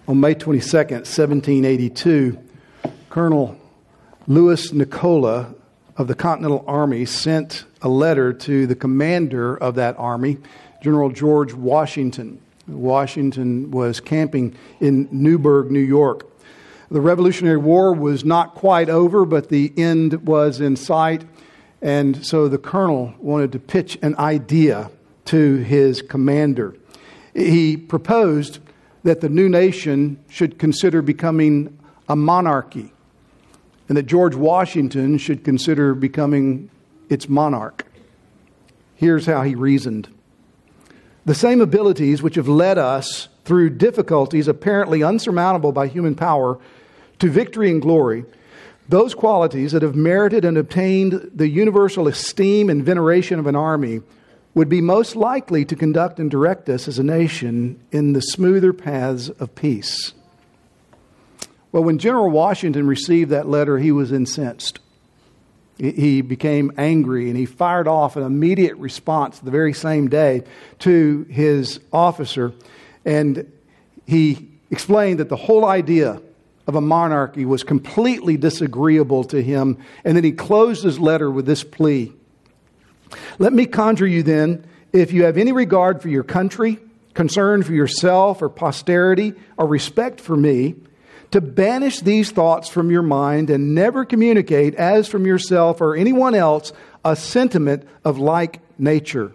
On May 22nd, 1782, Colonel Louis Nicola of the Continental Army sent a letter to the commander of that army, General George Washington. Washington was camping in Newburgh, New York. The Revolutionary War was not quite over, but the end was in sight. And so the colonel wanted to pitch an idea to his commander. He proposed that the new nation should consider becoming a monarchy, and that George Washington should consider becoming its monarch. Here's how he reasoned. The same abilities which have led us through difficulties apparently unsurmountable by human power to victory and glory, those qualities that have merited and obtained the universal esteem and veneration of an army would be most likely to conduct and direct us as a nation in the smoother paths of peace. Well, when General Washington received that letter, he was incensed. He became angry, and he fired off an immediate response the very same day to his officer. And he explained that the whole idea of a monarchy was completely disagreeable to him. And then he closed his letter with this plea. Let me conjure you then, if you have any regard for your country, concern for yourself or posterity, or respect for me, to banish these thoughts from your mind and never communicate as from yourself or anyone else a sentiment of like nature.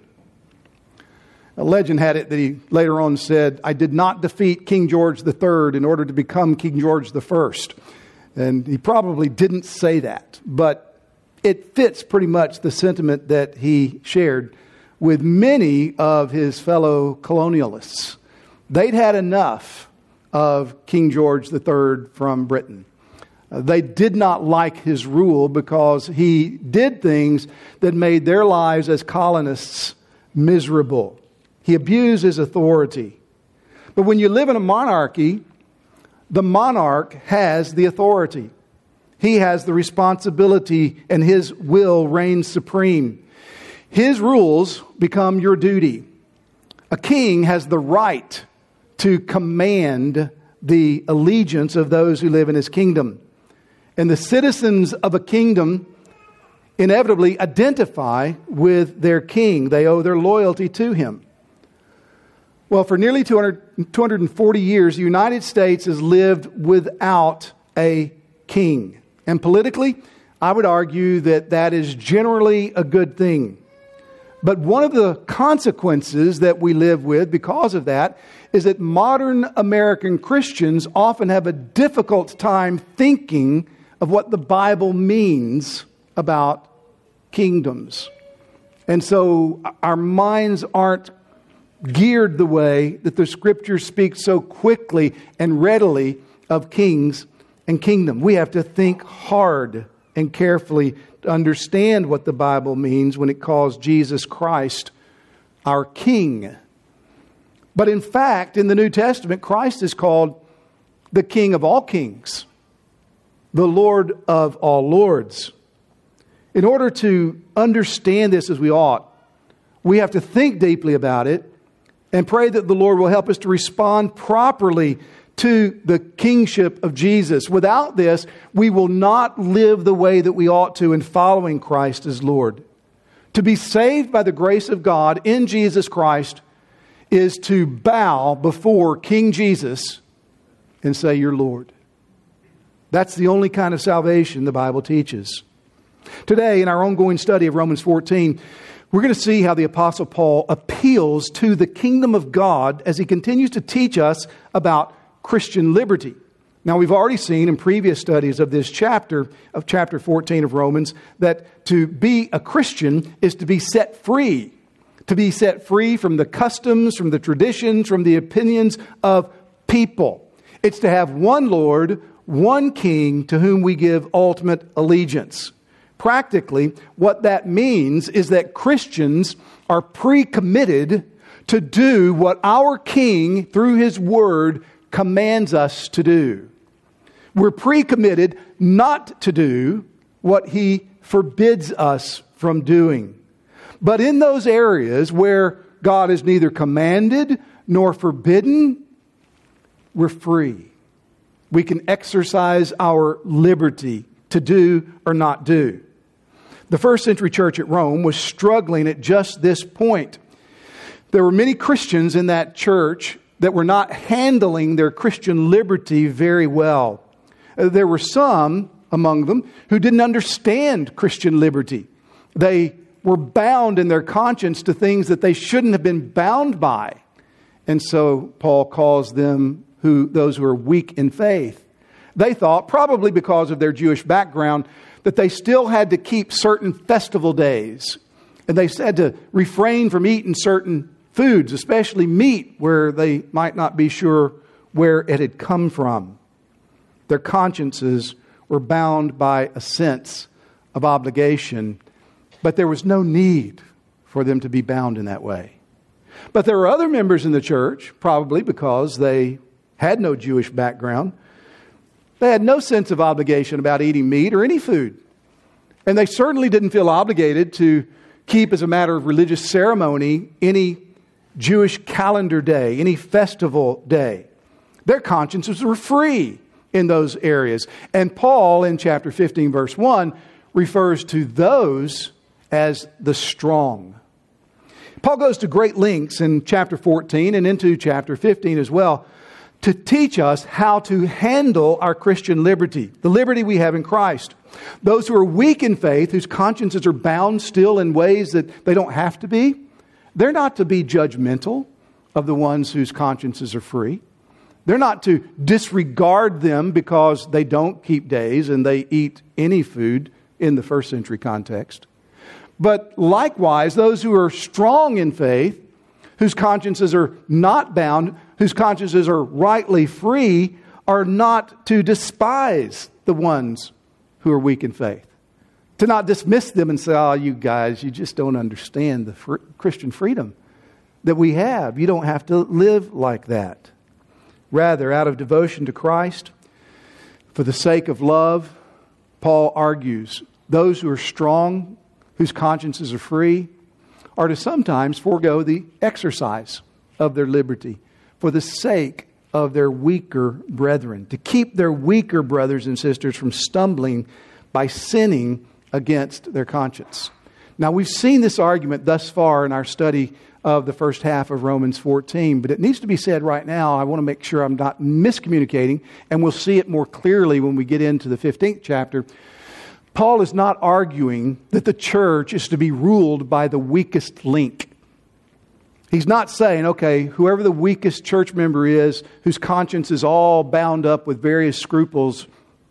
A legend had it that he later on said, I did not defeat King George III in order to become King George I. And he probably didn't say that, but it fits pretty much the sentiment that he shared with many of his fellow colonialists. They'd had enough of King George III from Britain. They did not like his rule because he did things that made their lives as colonists miserable. He abused his authority. But when you live in a monarchy, the monarch has the authority. He has the responsibility, and his will reigns supreme. His rules become your duty. A king has the right to command the allegiance of those who live in his kingdom. And the citizens of a kingdom inevitably identify with their king. They owe their loyalty to him. Well, for nearly 240 years, the United States has lived without a king. And politically, I would argue that that is generally a good thing. But one of the consequences that we live with because of that is that modern American Christians often have a difficult time thinking of what the Bible means about kingdoms. And so our minds aren't geared the way that the Scripture speaks so quickly and readily of kings and kingdom. We have to think hard and carefully to understand what the Bible means when it calls Jesus Christ our King. But in fact, in the New Testament, Christ is called the King of all kings, the Lord of all lords. In order to understand this as we ought, we have to think deeply about it and pray that the Lord will help us to respond properly to the kingship of Jesus. Without this, we will not live the way that we ought to in following Christ as Lord. To be saved by the grace of God in Jesus Christ is to bow before King Jesus and say, "You're Lord." That's the only kind of salvation the Bible teaches. Today, in our ongoing study of Romans 14, we're going to see how the Apostle Paul appeals to the kingdom of God as he continues to teach us about Christian liberty. Now, we've already seen in previous studies of this chapter, of chapter 14 of Romans, that to be a Christian is to be set free. To be set free from the customs, from the traditions, from the opinions of people. It's to have one Lord, one King to whom we give ultimate allegiance. Practically, what that means is that Christians are pre-committed to do what our King, through His Word, commands us to do. We're pre-committed not to do what He forbids us from doing. But in those areas where God is neither commanded nor forbidden, we're free. We can exercise our liberty to do or not do. The first century church at Rome was struggling at just this point. There were many Christians in that church that were not handling their Christian liberty very well. There were some among them who didn't understand Christian liberty. They were bound in their conscience to things that they shouldn't have been bound by. And so Paul calls them those who are weak in faith. They thought, probably because of their Jewish background, that they still had to keep certain festival days. And they had to refrain from eating certain foods, especially meat, where they might not be sure where it had come from. Their consciences were bound by a sense of obligation, but there was no need for them to be bound in that way. But there were other members in the church, probably because they had no Jewish background. They had no sense of obligation about eating meat or any food. And they certainly didn't feel obligated to keep as a matter of religious ceremony any Jewish calendar day, any festival day. Their consciences were free in those areas. And Paul, in chapter 15, verse 1, refers to those as the strong. Paul goes to great lengths in chapter 14 and into chapter 15 as well to teach us how to handle our Christian liberty, the liberty we have in Christ. Those who are weak in faith, whose consciences are bound still in ways that they don't have to be, they're not to be judgmental of the ones whose consciences are free. They're not to disregard them because they don't keep days and they eat any food in the first century context. But likewise, those who are strong in faith, whose consciences are not bound, whose consciences are rightly free, are not to despise the ones who are weak in faith. To not dismiss them and say, oh, you guys, you just don't understand the Christian freedom that we have. You don't have to live like that. Rather, out of devotion to Christ, for the sake of love, Paul argues, those who are strong, whose consciences are free, are to sometimes forego the exercise of their liberty for the sake of their weaker brethren, to keep their weaker brothers and sisters from stumbling by sinning against their conscience. Now, we've seen this argument thus far in our study of the first half of Romans 14, but it needs to be said right now. I want to make sure I'm not miscommunicating, and we'll see it more clearly when we get into the 15th chapter. Paul is not arguing that the church is to be ruled by the weakest link. He's not saying, okay, whoever the weakest church member is, whose conscience is all bound up with various scruples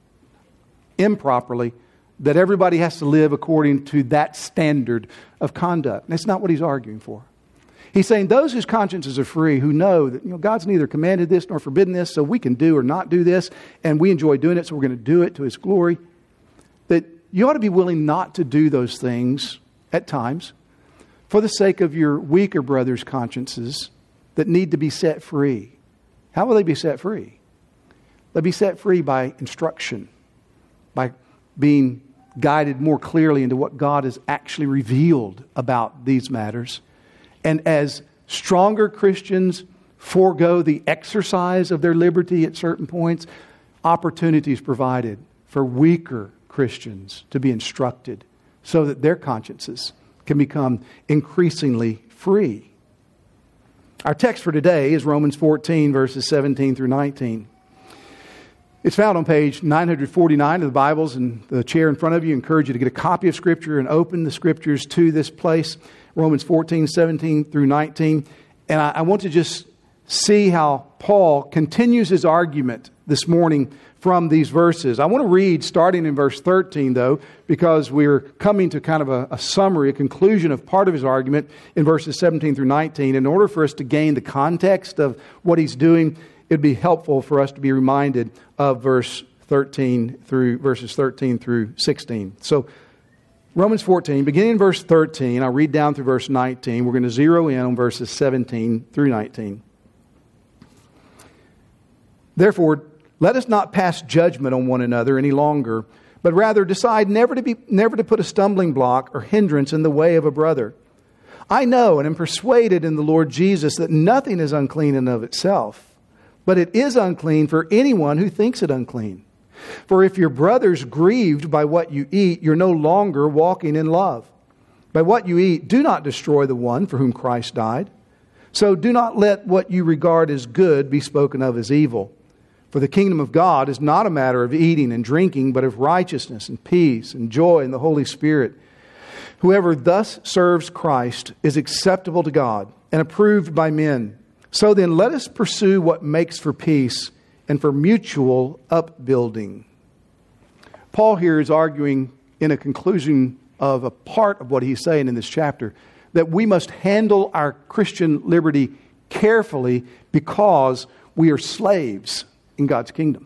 improperly, that everybody has to live according to that standard of conduct. That's not what he's arguing for. He's saying those whose consciences are free, who know that God's neither commanded this nor forbidden this, so we can do or not do this, and we enjoy doing it, so we're going to do it to His glory, that you ought to be willing not to do those things at times for the sake of your weaker brothers' consciences that need to be set free. How will they be set free? They'll be set free by instruction, by being guided more clearly into what God has actually revealed about these matters. And as stronger Christians forego the exercise of their liberty at certain points, opportunities provided for weaker Christians to be instructed so that their consciences can become increasingly free. Our text for today is Romans 14, verses 17 through 19. It's found on page 949 of the Bibles and the chair in front of you. I encourage you to get a copy of Scripture and open the Scriptures to this place, Romans 14, 17 through 19. And I want to just see how Paul continues his argument this morning from these verses. I want to read starting in verse 13, though, because we're coming to kind of a summary, a conclusion of part of his argument in verses 17 through 19. In order for us to gain the context of what he's doing, it'd be helpful for us to be reminded of verses 13 through 16. So Romans 14, beginning in verse 13, I'll read down through verse 19. We're going to zero in on verses 17 through 19. Therefore, let us not pass judgment on one another any longer, but rather decide never to put a stumbling block or hindrance in the way of a brother. I know and am persuaded in the Lord Jesus that nothing is unclean in and of itself, but it is unclean for anyone who thinks it unclean. For if your brother's grieved by what you eat, you're no longer walking in love. By what you eat, do not destroy the one for whom Christ died. So do not let what you regard as good be spoken of as evil. For the kingdom of God is not a matter of eating and drinking, but of righteousness and peace and joy in the Holy Spirit. Whoever thus serves Christ is acceptable to God and approved by men. So then let us pursue what makes for peace and for mutual upbuilding. Paul here is arguing in a conclusion of a part of what he's saying in this chapter that we must handle our Christian liberty carefully because we are slaves in God's kingdom.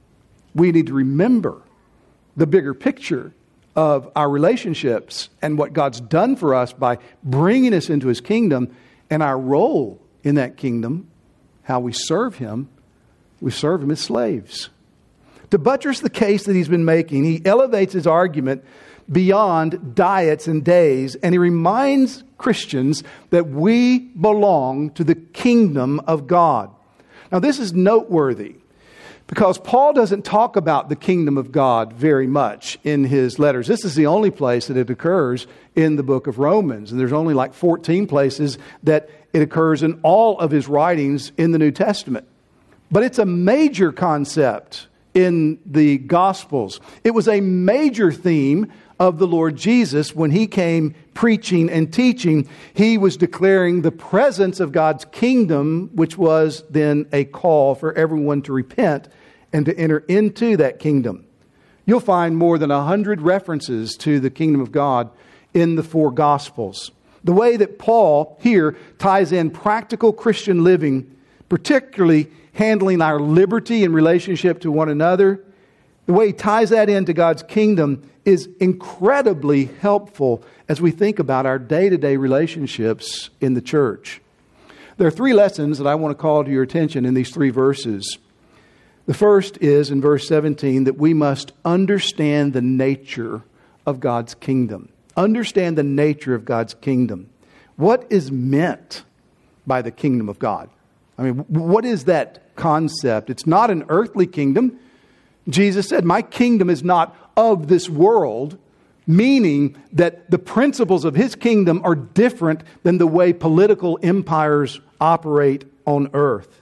We need to remember the bigger picture of our relationships and what God's done for us by bringing us into His kingdom and our role in that kingdom, how we serve Him. We serve Him as slaves. To buttress the case that he's been making, he elevates his argument beyond diets and days, and he reminds Christians that we belong to the kingdom of God. Now, this is noteworthy because Paul doesn't talk about the kingdom of God very much in his letters. This is the only place that it occurs in the book of Romans, and there's only like 14 places that it occurs in all of his writings in the New Testament. But it's a major concept in the Gospels. It was a major theme of the Lord Jesus when He came preaching and teaching. He was declaring the presence of God's kingdom, which was then a call for everyone to repent and to enter into that kingdom. You'll find more than 100 references to the kingdom of God in the four Gospels. The way that Paul here ties in practical Christian living, particularly handling our liberty in relationship to one another, the way he ties that into God's kingdom is incredibly helpful as we think about our day-to-day relationships in the church. There are three lessons that I want to call to your attention in these three verses. The first is in verse 17 that we must understand the nature of God's kingdom. Understand the nature of God's kingdom. What is meant by the kingdom of God? I mean, what is that concept? It's not an earthly kingdom. Jesus said, my kingdom is not of this world, meaning that the principles of His kingdom are different than the way political empires operate on earth.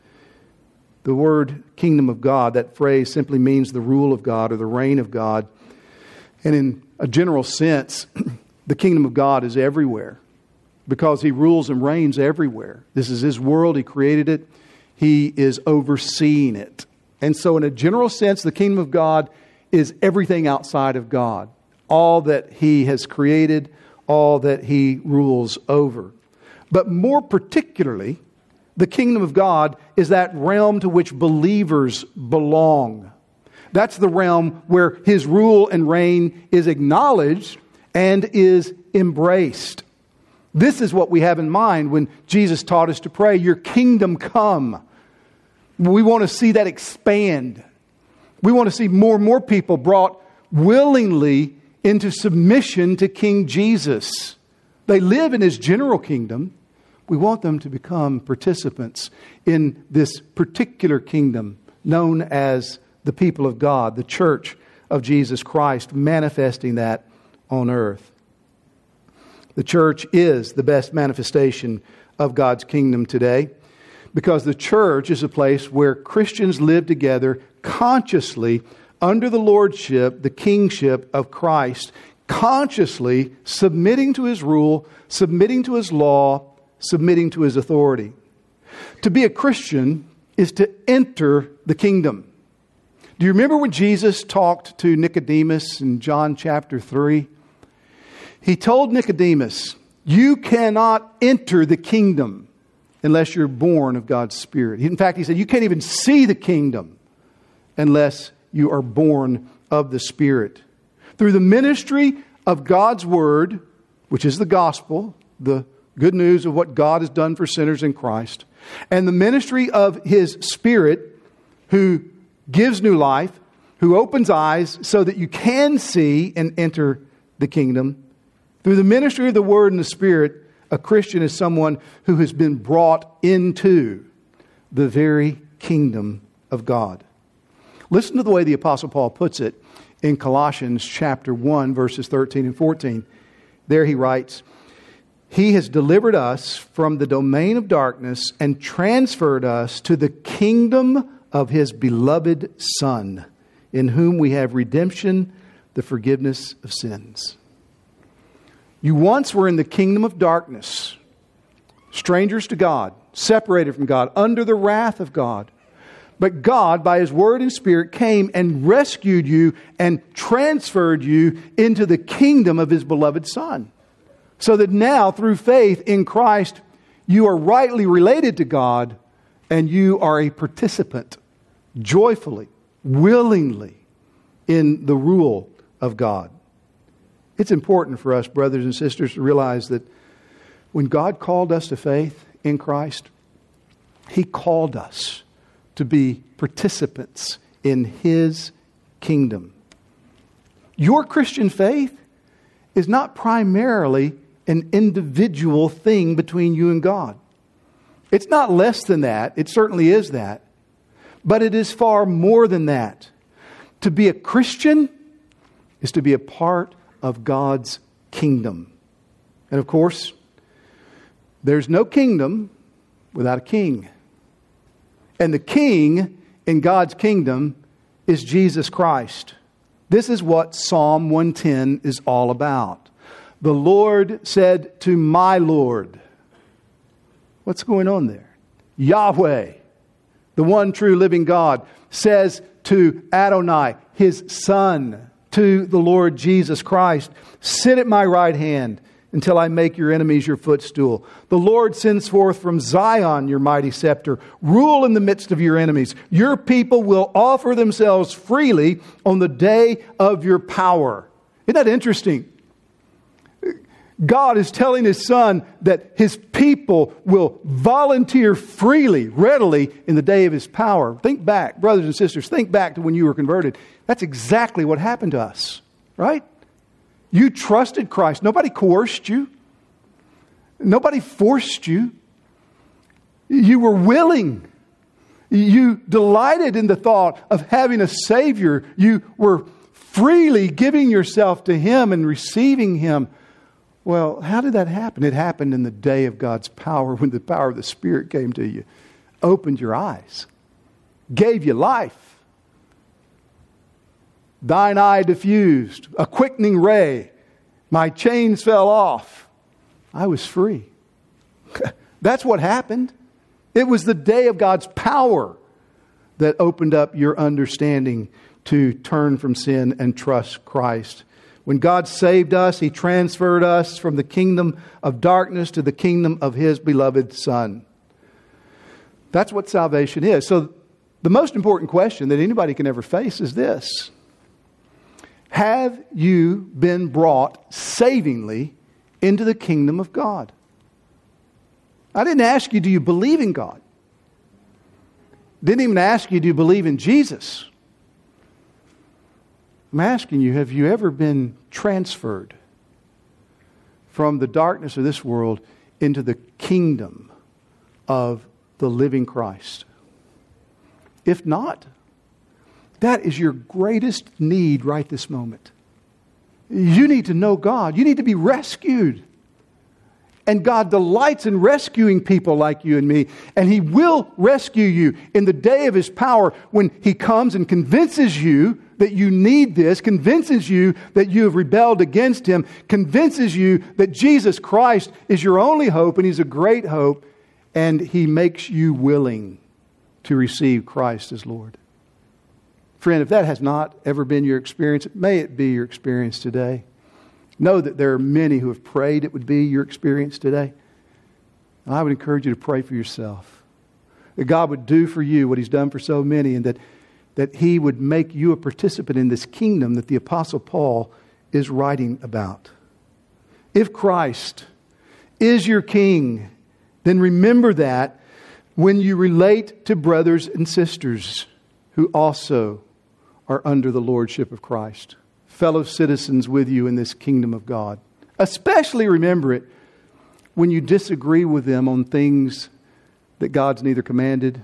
The word kingdom of God, that phrase simply means the rule of God or the reign of God. And in a general sense, the kingdom of God is everywhere because He rules and reigns everywhere. This is His world. He created it. He is overseeing it. And so in a general sense, the kingdom of God is everything outside of God. All that He has created, all that He rules over. But more particularly, the kingdom of God is that realm to which believers belong. That's the realm where His rule and reign is acknowledged and is embraced. This is what we have in mind when Jesus taught us to pray, your kingdom come. We want to see that expand. We want to see more and more people brought willingly into submission to King Jesus. They live in His general kingdom. We want them to become participants in this particular kingdom known as the people of God, the church of Jesus Christ, manifesting that on earth. The church is the best manifestation of God's kingdom today because the church is a place where Christians live together consciously under the lordship, the kingship of Christ, consciously submitting to His rule, submitting to His law, submitting to His authority. To be a Christian is to enter the kingdom. Do you remember when Jesus talked to Nicodemus in John chapter 3? He told Nicodemus, you cannot enter the kingdom unless you're born of God's Spirit. In fact, He said, you can't even see the kingdom unless you are born of the Spirit. Through the ministry of God's Word, which is the gospel, the good news of what God has done for sinners in Christ, and the ministry of His Spirit, who gives new life, who opens eyes so that you can see and enter the kingdom. Through the ministry of the Word and the Spirit, a Christian is someone who has been brought into the very kingdom of God. Listen to the way the Apostle Paul puts it in Colossians chapter 1, verses 13 and 14. There he writes, He has delivered us from the domain of darkness and transferred us to the kingdom of His beloved Son, in whom we have redemption, the forgiveness of sins. You once were in the kingdom of darkness, strangers to God, separated from God, under the wrath of God. But God, by His Word and Spirit, came and rescued you and transferred you into the kingdom of His beloved Son. So that now, through faith in Christ, you are rightly related to God and you are a participant, joyfully, willingly, in the rule of God. It's important for us, brothers and sisters, to realize that when God called us to faith in Christ, He called us to be participants in His kingdom. Your Christian faith is not primarily an individual thing between you and God. It's not less than that. It certainly is that. But it is far more than that. To be a Christian is to be a part of God's kingdom. And of course, there's no kingdom without a king. And the king in God's kingdom is Jesus Christ. This is what Psalm 110 is all about. The Lord said to my Lord. What's going on there? Yahweh, the one true living God, says to Adonai, His Son, to the Lord Jesus Christ, sit at my right hand until I make your enemies your footstool. The Lord sends forth from Zion your mighty scepter. Rule in the midst of your enemies. Your people will offer themselves freely on the day of your power. Isn't that interesting? God is telling His Son that His people will volunteer freely, readily in the day of His power. Think back, brothers and sisters, think back to when you were converted. That's exactly what happened to us, right? You trusted Christ. Nobody coerced you. Nobody forced you. You were willing. You delighted in the thought of having a Savior. You were freely giving yourself to Him and receiving Him. Well, how did that happen? It happened in the day of God's power, when the power of the Spirit came to you, opened your eyes, gave you life. Thine eye diffused, a quickening ray. My chains fell off. I was free. That's what happened. It was the day of God's power that opened up your understanding to turn from sin and trust Christ. When God saved us, He transferred us from the kingdom of darkness to the kingdom of His beloved Son. That's what salvation is. So the most important question that anybody can ever face is this: have you been brought savingly into the kingdom of God? I didn't ask you, do you believe in God? Didn't even ask you, do you believe in Jesus? I'm asking you, have you ever been transferred from the darkness of this world into the kingdom of the living Christ? If not, that is your greatest need right this moment. You need to know God. You need to be rescued. And God delights in rescuing people like you and me. And He will rescue you in the day of His power when He comes and convinces you that you need this, convinces you that you have rebelled against Him, convinces you that Jesus Christ is your only hope and He's a great hope, and He makes you willing to receive Christ as Lord. Friend, if that has not ever been your experience, may it be your experience today. Know that there are many who have prayed it would be your experience today. And I would encourage you to pray for yourself. That God would do for you what He's done for so many, and that He would make you a participant in this kingdom that the Apostle Paul is writing about. If Christ is your King, then remember that when you relate to brothers and sisters who also are under the lordship of Christ, fellow citizens with you in this kingdom of God. Especially remember it when you disagree with them on things that God's neither commanded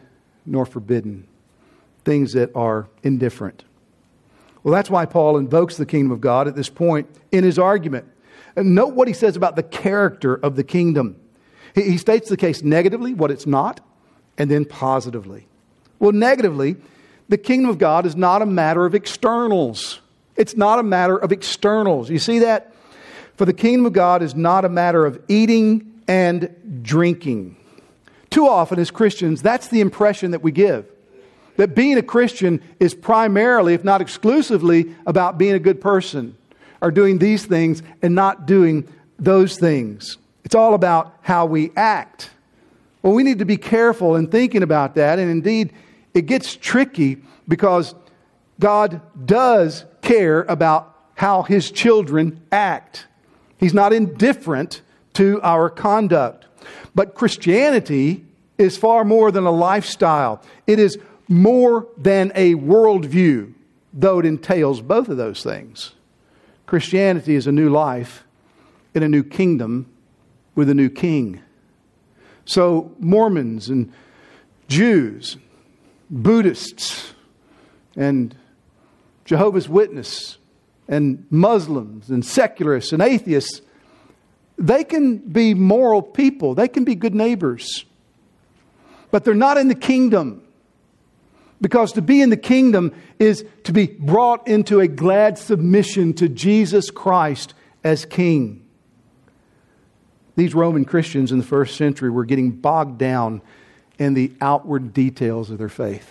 nor forbidden, things that are indifferent. Well, that's why Paul invokes the kingdom of God at this point in his argument. And note what he says about the character of the kingdom. He states the case negatively, what it's not, and then positively. Well, negatively, the kingdom of God is not a matter of externals. It's not a matter of externals. You see that? For the kingdom of God is not a matter of eating and drinking. Too often as Christians, that's the impression that we give. That being a Christian is primarily, if not exclusively, about being a good person or doing these things and not doing those things. It's all about how we act. Well, we need to be careful in thinking about that. And indeed, it gets tricky because God does care about how His children act. He's not indifferent to our conduct. But Christianity is far more than a lifestyle. It is more than a worldview, though it entails both of those things. Christianity is a new life in a new kingdom with a new king. So Mormons and Jews, Buddhists and Jehovah's Witnesses and Muslims and secularists and atheists, they can be moral people. They can be good neighbors. But they're not in the kingdom. Because to be in the kingdom is to be brought into a glad submission to Jesus Christ as King. These Roman Christians in the first century were getting bogged down in the outward details of their faith.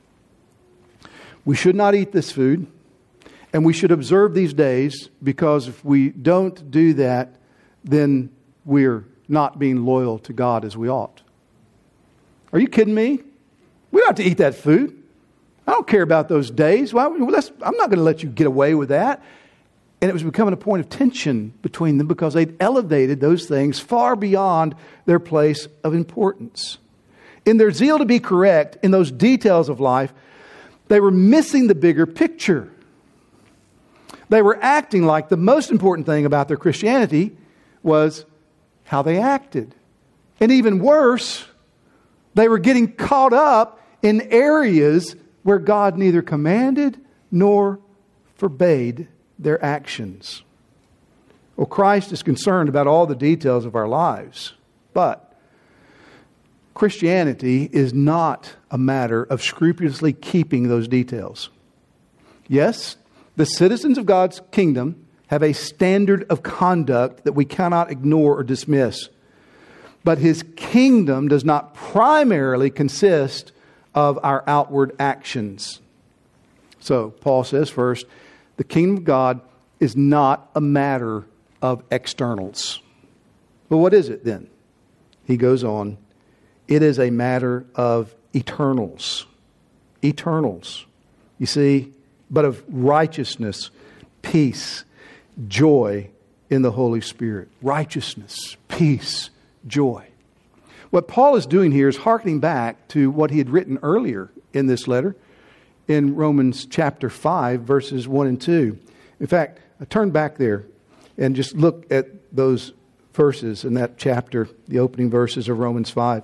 We should not eat this food, and we should observe these days, because if we don't do that, then we're not being loyal to God as we ought. Are you kidding me? We don't have to eat that food. I don't care about those days. I'm not going to let you get away with that. And it was becoming a point of tension between them because they'd elevated those things far beyond their place of importance. In their zeal to be correct in those details of life, they were missing the bigger picture. They were acting like the most important thing about their Christianity was how they acted. And even worse, they were getting caught up in areas where God neither commanded nor forbade their actions. Well, Christ is concerned about all the details of our lives, but Christianity is not a matter of scrupulously keeping those details. Yes, the citizens of God's kingdom have a standard of conduct that we cannot ignore or dismiss. But His kingdom does not primarily consist of our outward actions. So, Paul says first, the kingdom of God is not a matter of externals. But what is it then? He goes on, it is a matter of eternals. Eternals. You see, but of righteousness, peace, joy in the Holy Spirit. Righteousness, peace, joy. What Paul is doing here is hearkening back to what he had written earlier in this letter in Romans chapter 5, verses 1 and 2. In fact, I turn back there and just look at those verses in that chapter, the opening verses of Romans 5.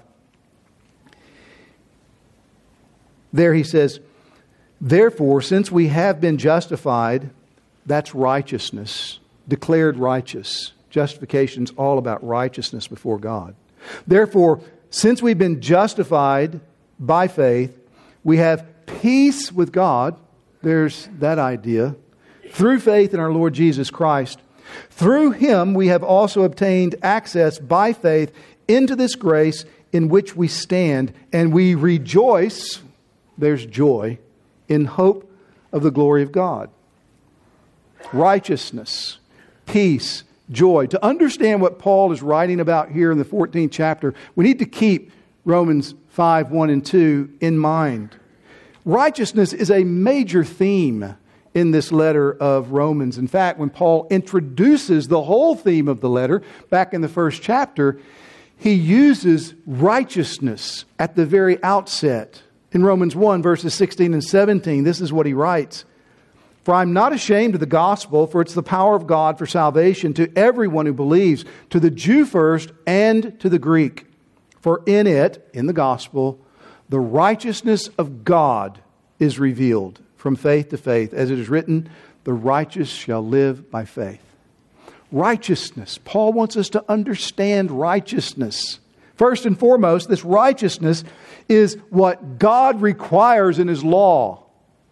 There he says, therefore, since we have been justified, that's righteousness, declared righteous. Justification's all about righteousness before God. Therefore, since we've been justified by faith, we have peace with God. There's that idea. Through faith in our Lord Jesus Christ. Through Him we have also obtained access by faith into this grace in which we stand, and we rejoice, there's joy, in hope of the glory of God. Righteousness, peace, joy. To understand what Paul is writing about here in the 14th chapter, we need to keep Romans 5, 1 and 2 in mind. Righteousness is a major theme in this letter of Romans. In fact, when Paul introduces the whole theme of the letter back in the first chapter, he uses righteousness at the very outset. In Romans 1, verses 16 and 17, this is what he writes. For I'm not ashamed of the gospel, for it's the power of God for salvation to everyone who believes, to the Jew first and to the Greek. For in it, in the gospel, the righteousness of God is revealed from faith to faith. As it is written, the righteous shall live by faith. Righteousness. Paul wants us to understand righteousness. First and foremost, this righteousness is what God requires in His law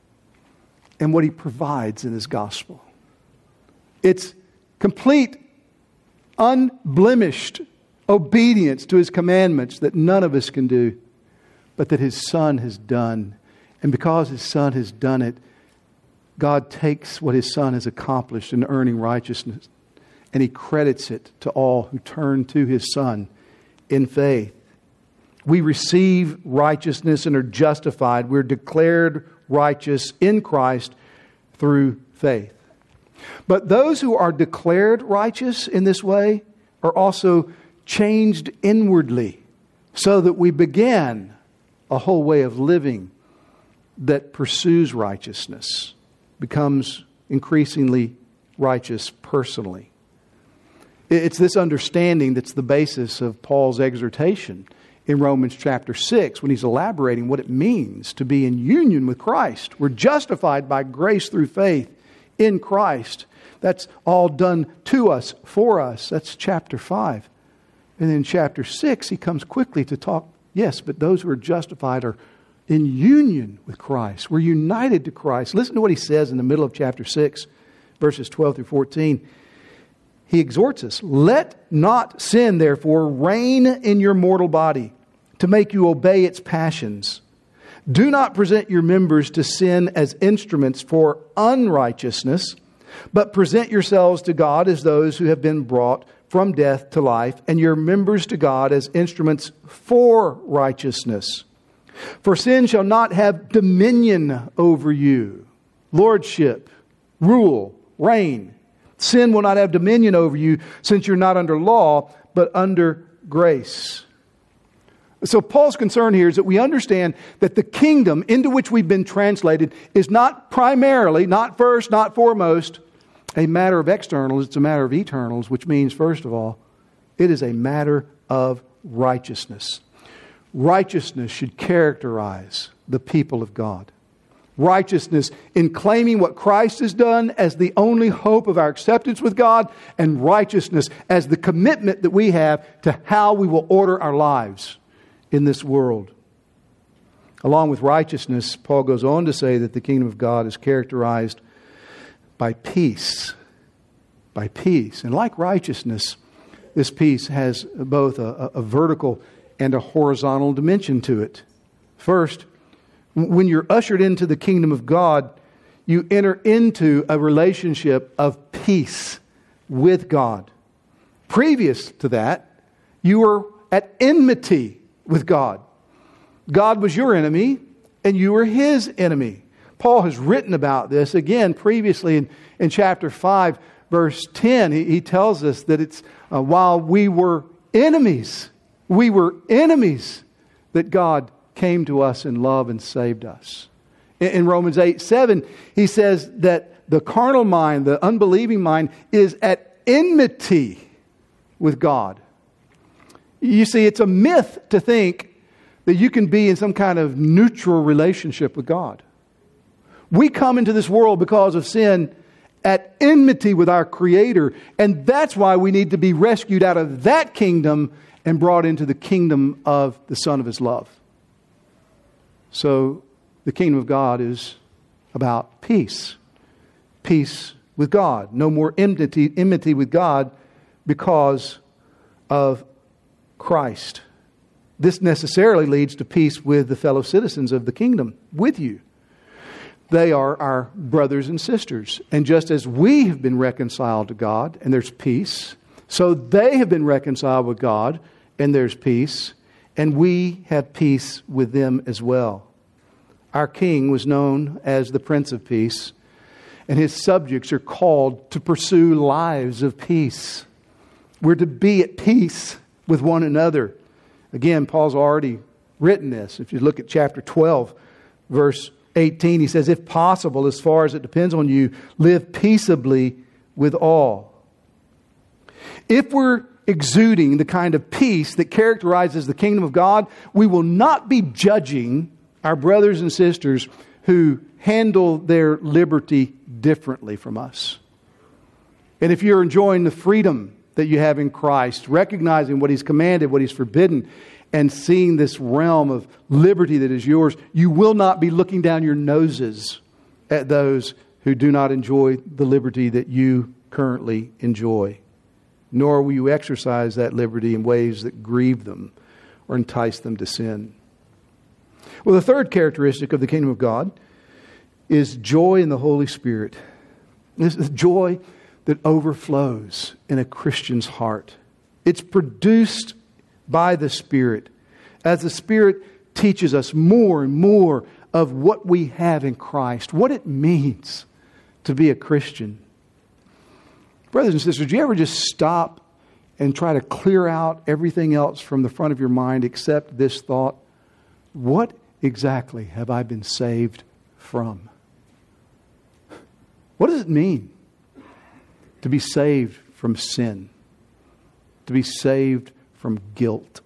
and what He provides in His gospel. It's complete, unblemished obedience to His commandments that none of us can do, but that His Son has done. And because His Son has done it, God takes what His Son has accomplished in earning righteousness and He credits it to all who turn to His Son in faith. We receive righteousness and are justified. We're declared righteous in Christ through faith. But those who are declared righteous in this way are also changed inwardly so that we begin a whole way of living that pursues righteousness, becomes increasingly righteous personally. It's this understanding that's the basis of Paul's exhortation in Romans chapter 6 when he's elaborating what it means to be in union with Christ. We're justified by grace through faith in Christ. That's all done to us, for us. That's chapter 5. And in chapter 6, he comes quickly to talk, yes, but those who are justified are in union with Christ. We're united to Christ. Listen to what he says in the middle of chapter 6, verses 12 through 14. He exhorts us, let not sin, therefore, reign in your mortal body to make you obey its passions. Do not present your members to sin as instruments for unrighteousness, but present yourselves to God as those who have been brought from death to life, and your members to God as instruments for righteousness. For sin shall not have dominion over you. Lordship, rule, reign. Sin will not have dominion over you, since you're not under law, but under grace. So Paul's concern here is that we understand that the kingdom into which we've been translated is not primarily, not first, not foremost, a matter of externals. It's a matter of eternals, which means, first of all, it is a matter of righteousness. Righteousness should characterize the people of God. Righteousness in claiming what Christ has done as the only hope of our acceptance with God, and righteousness as the commitment that we have to how we will order our lives in this world. Along with righteousness, Paul goes on to say that the kingdom of God is characterized by peace. By peace. And like righteousness, this peace has both a vertical and a horizontal dimension to it. First, when you're ushered into the kingdom of God, you enter into a relationship of peace with God. Previous to that, you were at enmity with God. God was your enemy, and you were His enemy. Paul has written about this again previously in chapter 5, verse 10. He tells us that it's while we were enemies, that God came to us in love and saved us. In Romans 8:7, he says that the carnal mind, the unbelieving mind, is at enmity with God. You see, it's a myth to think that you can be in some kind of neutral relationship with God. We come into this world because of sin at enmity with our Creator, and that's why we need to be rescued out of that kingdom and brought into the kingdom of the Son of His love. So the kingdom of God is about peace. Peace with God. No more enmity with God because of Christ. This necessarily leads to peace with the fellow citizens of the kingdom, with you. They are our brothers and sisters. And just as we have been reconciled to God, and there's peace, so they have been reconciled with God, and there's peace, and we have peace with them as well. Our King was known as the Prince of Peace, and His subjects are called to pursue lives of peace. We're to be at peace with one another. Again, Paul's already written this. If you look at chapter 12, verse 18, he says, if possible, as far as it depends on you, live peaceably with all. If we're exuding the kind of peace that characterizes the kingdom of God, we will not be judging our brothers and sisters who handle their liberty differently from us. And if you're enjoying the freedom that you have in Christ, recognizing what He's commanded, what He's forbidden, and seeing this realm of liberty that is yours, you will not be looking down your noses at those who do not enjoy the liberty that you currently enjoy. Nor will you exercise that liberty in ways that grieve them or entice them to sin. Well, the third characteristic of the kingdom of God is joy in the Holy Spirit. This is joy that overflows in a Christian's heart. It's produced by the Spirit as the Spirit teaches us more and more of what we have in Christ, what it means to be a Christian. Brothers and sisters, do you ever just stop and try to clear out everything else from the front of your mind except this thought? What exactly have I been saved from? What does it mean to be saved from sin? To be saved from guilt?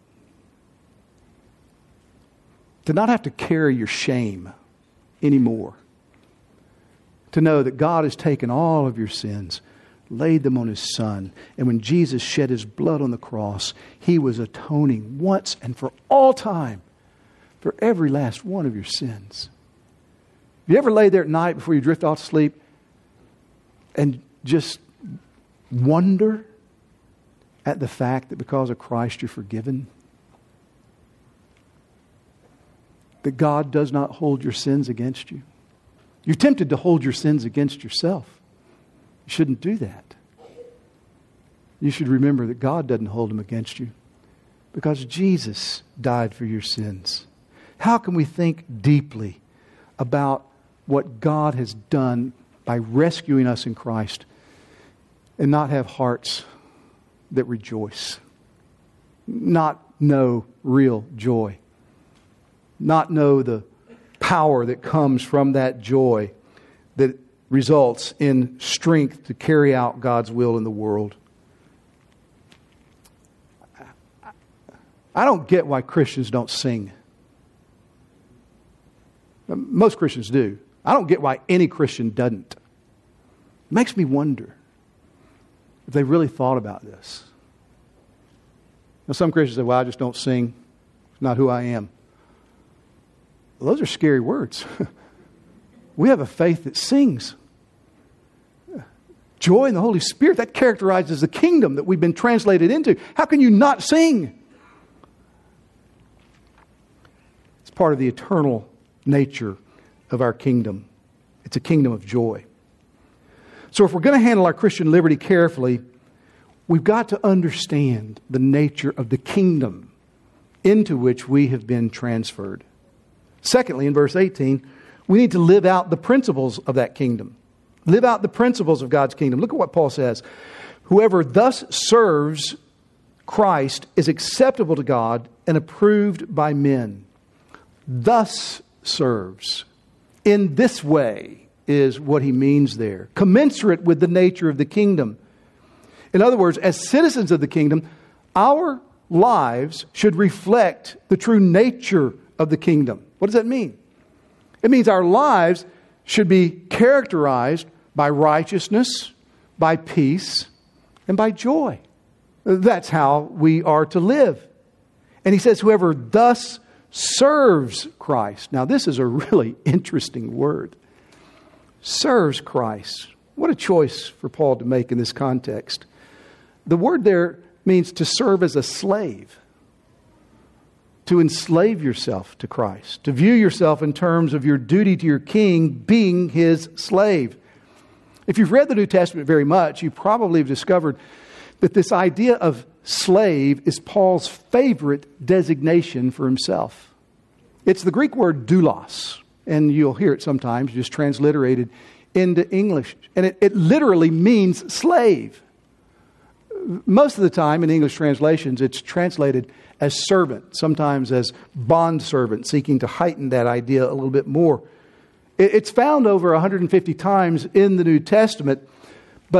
To not have to carry your shame anymore. To know that God has taken all of your sins, laid them on His Son, and when Jesus shed His blood on the cross, He was atoning once and for all time for every last one of your sins. Have you ever lay there at night before you drift off to sleep and just wonder at the fact that because of Christ you're forgiven? That God does not hold your sins against you. You're tempted to hold your sins against yourself. You shouldn't do that. You should remember that God doesn't hold them against you because Jesus died for your sins. How can we think deeply about what God has done by rescuing us in Christ and not have hearts that rejoice? Not know real joy. Not know the power that comes from that joy that results in strength to carry out God's will in the world. I don't get why Christians don't sing. Most Christians do. I don't get why any Christian doesn't. It makes me wonder if they really thought about this. Now, some Christians say, well, I just don't sing. It's not who I am. Well, those are scary words. We have a faith that sings. Joy in the Holy Spirit, that characterizes the kingdom that we've been translated into. How can you not sing? It's part of the eternal nature of our kingdom. It's a kingdom of joy. So if we're going to handle our Christian liberty carefully, we've got to understand the nature of the kingdom into which we have been transferred. Secondly, in verse 18, we need to live out the principles of that kingdom. Live out the principles of God's kingdom. Look at what Paul says. Whoever thus serves Christ is acceptable to God and approved by men. Thus serves. In this way is what he means there. Commensurate with the nature of the kingdom. In other words, as citizens of the kingdom, our lives should reflect the true nature of the kingdom. What does that mean? It means our lives should be characterized by righteousness, by peace, and by joy. That's how we are to live. And he says, whoever thus serves Christ. Now, this is a really interesting word. Serves Christ. What a choice for Paul to make in this context. The word there means to serve as a slave. To enslave yourself to Christ. To view yourself in terms of your duty to your king being his slave. If you've read the New Testament very much, you probably have discovered that this idea of slave is Paul's favorite designation for himself. It's the Greek word doulos, and you'll hear it sometimes just transliterated into English. And it literally means slave. Most of the time in English translations, it's translated as servant, sometimes as bondservant, seeking to heighten that idea a little bit more. It's found over 150 times in the New Testament, but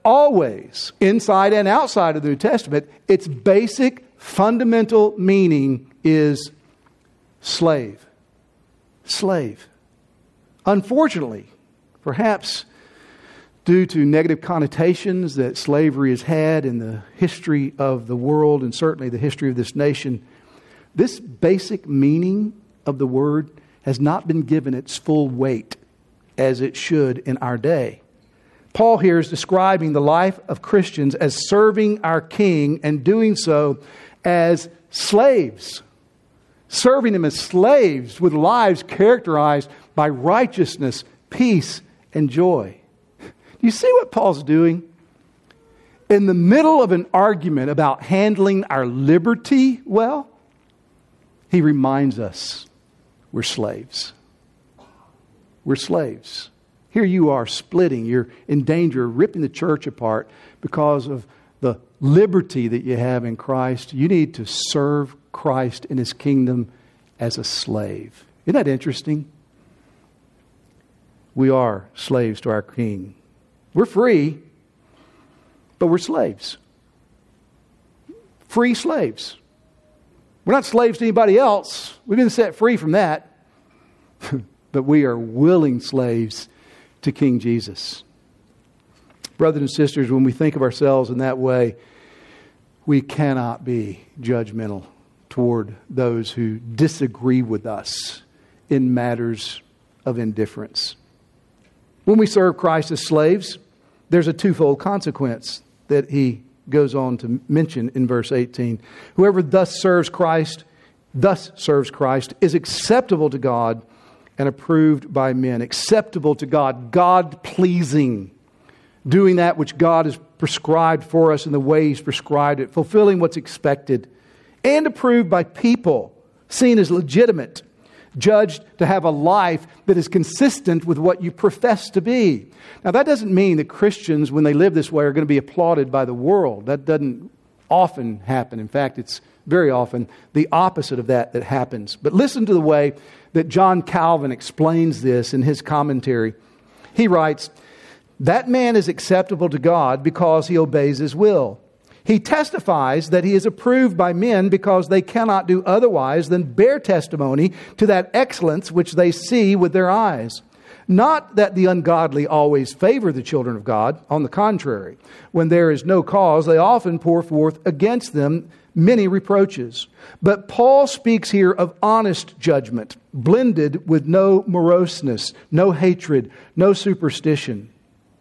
always, inside and outside of the New Testament, its basic fundamental meaning is slave. Slave. Unfortunately, perhaps due to negative connotations that slavery has had in the history of the world and certainly the history of this nation, this basic meaning of the word has not been given its full weight as it should in our day. Paul here is describing the life of Christians as serving our King and doing so as slaves. Serving Him as slaves with lives characterized by righteousness, peace, and joy. You see what Paul's doing? In the middle of an argument about handling our liberty well, he reminds us we're slaves. We're slaves. Here you are splitting. You're in danger of ripping the church apart because of the liberty that you have in Christ. You need to serve Christ in His kingdom as a slave. Isn't that interesting? We are slaves to our King. We're free, but we're slaves. Free slaves. We're not slaves to anybody else. We've been set free from that. But we are willing slaves to King Jesus. Brothers and sisters, when we think of ourselves in that way, we cannot be judgmental toward those who disagree with us in matters of indifference. When we serve Christ as slaves, there's a twofold consequence that he goes on to mention in verse 18. Whoever thus serves Christ is acceptable to God and approved by men. Acceptable to God, God-pleasing. Doing that which God has prescribed for us in the way He's prescribed it. Fulfilling what's expected. And approved by people. Seen as legitimate. Judged to have a life that is consistent with what you profess to be. Now that doesn't mean that Christians, when they live this way, are going to be applauded by the world. That doesn't often happen. In fact, it's very often the opposite of that happens. But listen to the way that John Calvin explains this in his commentary. He writes, "That man is acceptable to God because he obeys His will. He testifies that he is approved by men because they cannot do otherwise than bear testimony to that excellence which they see with their eyes. Not that the ungodly always favor the children of God. On the contrary, when there is no cause, they often pour forth against them many reproaches. But Paul speaks here of honest judgment, blended with no moroseness, no hatred, no superstition."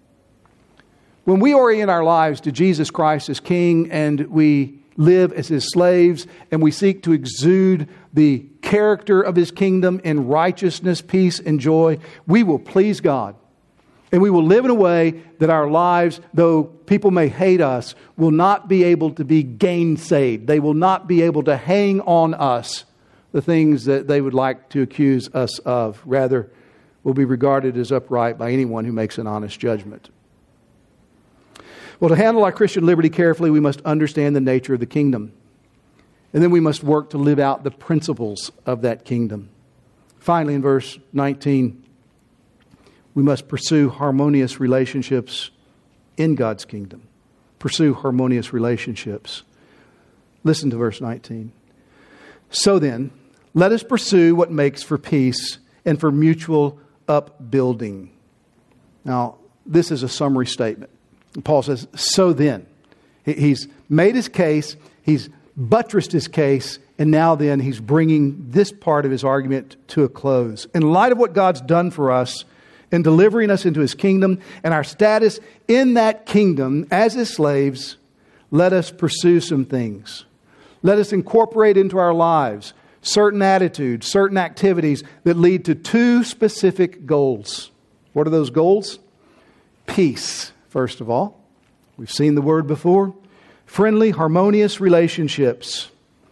When we orient our lives to Jesus Christ as King and we live as His slaves and we seek to exude the character of His kingdom in righteousness, peace, and joy, we will please God. And we will live in a way that our lives, though people may hate us, will not be able to be gainsayed. They will not be able to hang on us the things that they would like to accuse us of. Rather, will be regarded as upright by anyone who makes an honest judgment. Well, to handle our Christian liberty carefully, we must understand the nature of the kingdom. And then we must work to live out the principles of that kingdom. Finally, in verse 19, we must pursue harmonious relationships in God's kingdom. Pursue harmonious relationships. Listen to verse 19. "So then, let us pursue what makes for peace and for mutual upbuilding." Now, this is a summary statement. Paul says, so then. He's made his case, he's buttressed his case, and now then he's bringing this part of his argument to a close. In light of what God's done for us in delivering us into His kingdom and our status in that kingdom as His slaves, let us pursue some things. Let us incorporate into our lives certain attitudes, certain activities that lead to two specific goals. What are those goals? Peace. First of all, we've seen the word before. Friendly, harmonious relationships.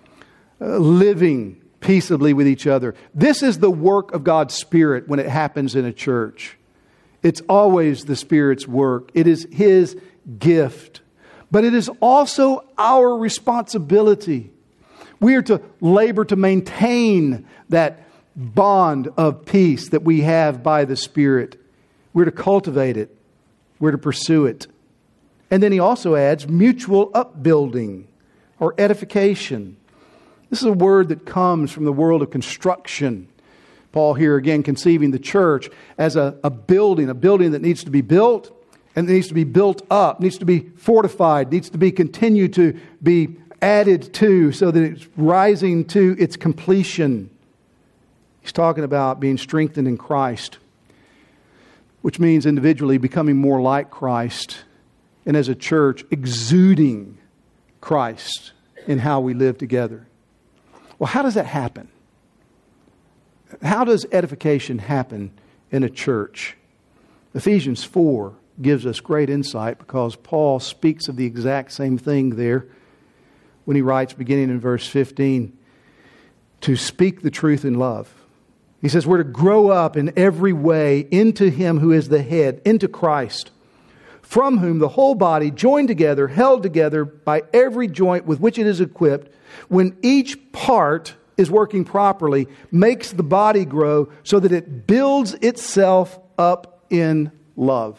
Living peaceably with each other. This is the work of God's Spirit when it happens in a church. It's always the Spirit's work. It is His gift. But it is also our responsibility. We are to labor to maintain that bond of peace that we have by the Spirit. We're to cultivate it. We're to pursue it. And then he also adds mutual upbuilding or edification. This is a word that comes from the world of construction. Paul here again conceiving the church as a building that needs to be built and needs to be built up, needs to be fortified, needs to be continued to be added to so that it's rising to its completion. He's talking about being strengthened in Christ, which means individually becoming more like Christ, and as a church exuding Christ in how we live together. Well, how does that happen? How does edification happen in a church? Ephesians 4 gives us great insight because Paul speaks of the exact same thing there when he writes, beginning in verse 15, to speak the truth in love. He says we're to grow up in every way into Him who is the head, into Christ, from whom the whole body, joined together, held together by every joint with which it is equipped, when each part is working properly, makes the body grow so that it builds itself up in love.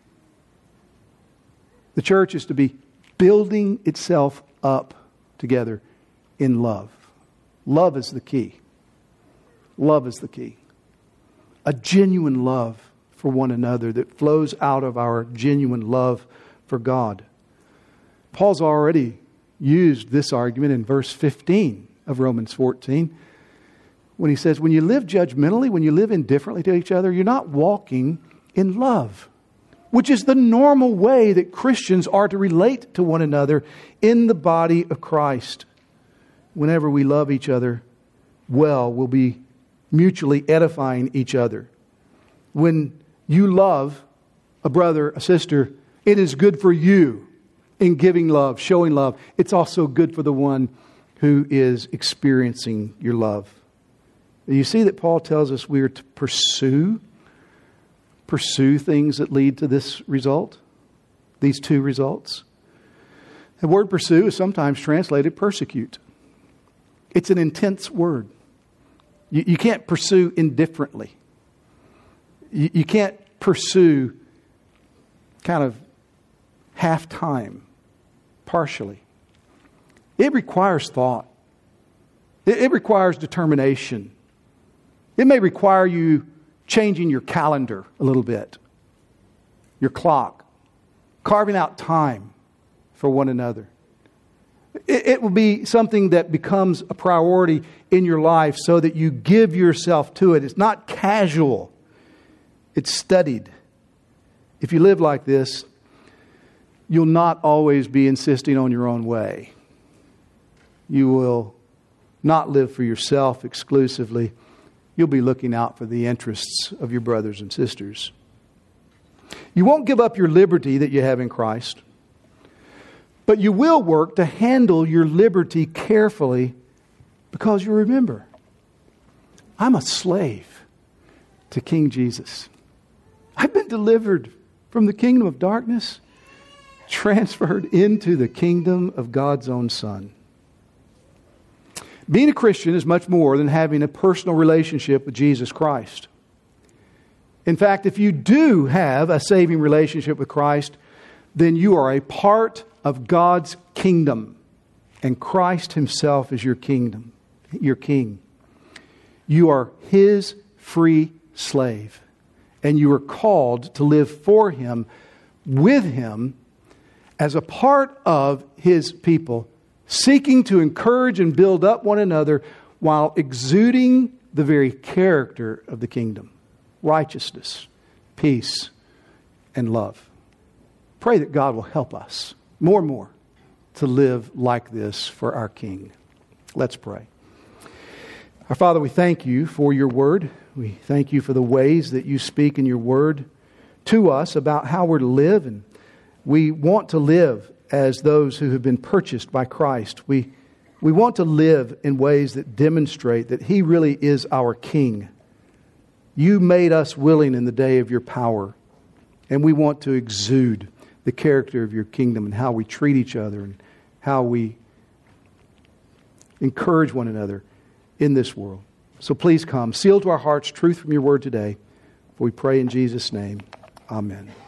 The church is to be building itself up together in love. Love is the key. Love is the key. A genuine love for one another that flows out of our genuine love for God. Paul's already used this argument in verse 15 of Romans 14 when he says, when you live judgmentally, when you live indifferently to each other, you're not walking in love, which is the normal way that Christians are to relate to one another in the body of Christ. Whenever we love each other well, we'll be mutually edifying each other. When you love a brother, a sister, it is good for you in giving love, showing love. It's also good for the one who is experiencing your love. You see that Paul tells us we are to pursue things that lead to this result, these two results. The word pursue is sometimes translated persecute. It's an intense word. You can't pursue indifferently. You can't pursue kind of half-time, partially. It requires thought. It requires determination. It may require you changing your calendar a little bit, your clock, carving out time for one another. It will be something that becomes a priority in your life so that you give yourself to it. It's not casual. It's studied. If you live like this, you'll not always be insisting on your own way. You will not live for yourself exclusively. You'll be looking out for the interests of your brothers and sisters. You won't give up your liberty that you have in Christ, but you will work to handle your liberty carefully because you remember, I'm a slave to King Jesus. I've been delivered from the kingdom of darkness, transferred into the kingdom of God's own Son. Being a Christian is much more than having a personal relationship with Jesus Christ. In fact, if you do have a saving relationship with Christ, then you are a part of God's kingdom. And Christ Himself is your kingdom, your king. You are His free slave. And you are called to live for Him, with Him, as a part of His people, seeking to encourage and build up one another while exuding the very character of the kingdom. Righteousness, peace, and love. Pray that God will help us more and more to live like this for our King. Let's pray. Our Father, we thank You for Your Word. We thank You for the ways that You speak in Your Word to us about how we're to live. And we want to live as those who have been purchased by Christ. We want to live in ways that demonstrate that He really is our King. You made us willing in the day of Your power. And we want to exude the character of Your kingdom and how we treat each other and how we encourage one another in this world. So please come. Seal to our hearts truth from Your Word today. For we pray in Jesus' name. Amen.